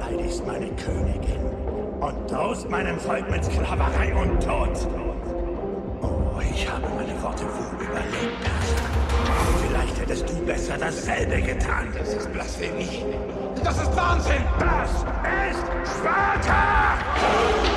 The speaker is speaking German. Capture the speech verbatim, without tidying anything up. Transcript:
verteidigst meine Königin und drohst meinem Volk mit Sklaverei und Tod. Oh, ich habe meine Worte wohl überlegt, Perser. Vielleicht hättest du besser dasselbe getan. Das ist Blasphemie. Das ist Wahnsinn! Das ist Sparta!